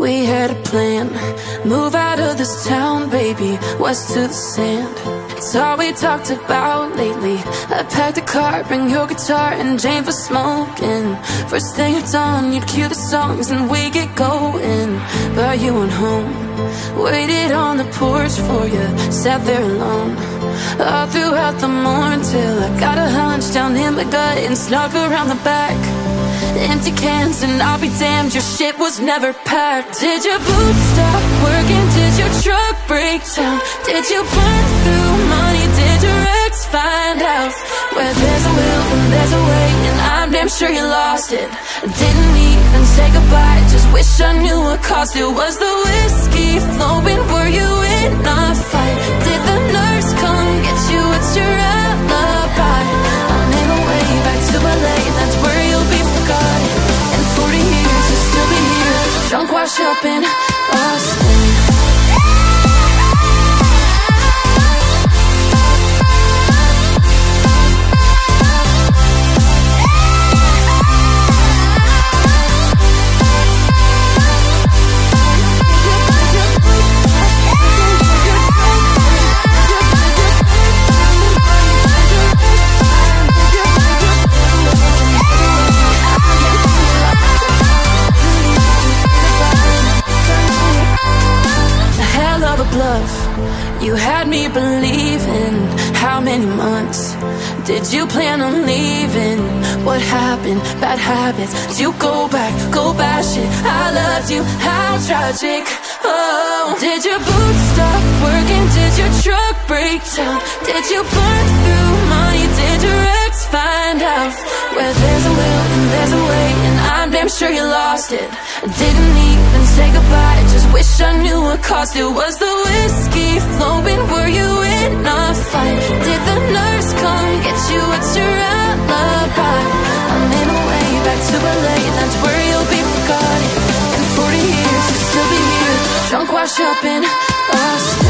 We had a plan, move out of this town, baby, west to the sand. It's all we talked about lately. I packed a car, bring your guitar and Jane for smoking. First thing you're done, you'd cue the songs and we get going. But you went home, waited on the porch for you, sat there alone all throughout the morning till I got a hunch down in my gut and snuck around the back. Empty cans and I'll be damned, your shit was never packed. Did your boots stop working? Did your truck break down? Did you burn through money? Did your ex find out? Where there's a will and there's a way, and I'm damn sure you lost it. Didn't even say goodbye, just wish I knew what caused it. Was the whiskey flowing? Were you in a fight? Did the nurse come get you? What's your alibi? I'm in the way back to LA, that's where you'll be forgotten. In 40 years you'll still be here, drunk, washed up in Boston. You had me believing. How many months did you plan on leaving? What happened? Bad habits. Did you go back, go bash it? I loved you, how tragic. Oh, did your boots stop working? Did your truck break down? Did you burn through money? Did your ex find out? Where there's a will and there's a way, and I'm damn sure you lost it. Didn't even say goodbye, just wish I knew what caused it. Was the whiskey flowing? Were you in a fight? Did the nurse come get you? What's your alibi? I'm in a way back to LA, that's where you'll be forgotten. In 40 years you'll still be here, drunk, washed up in Boston.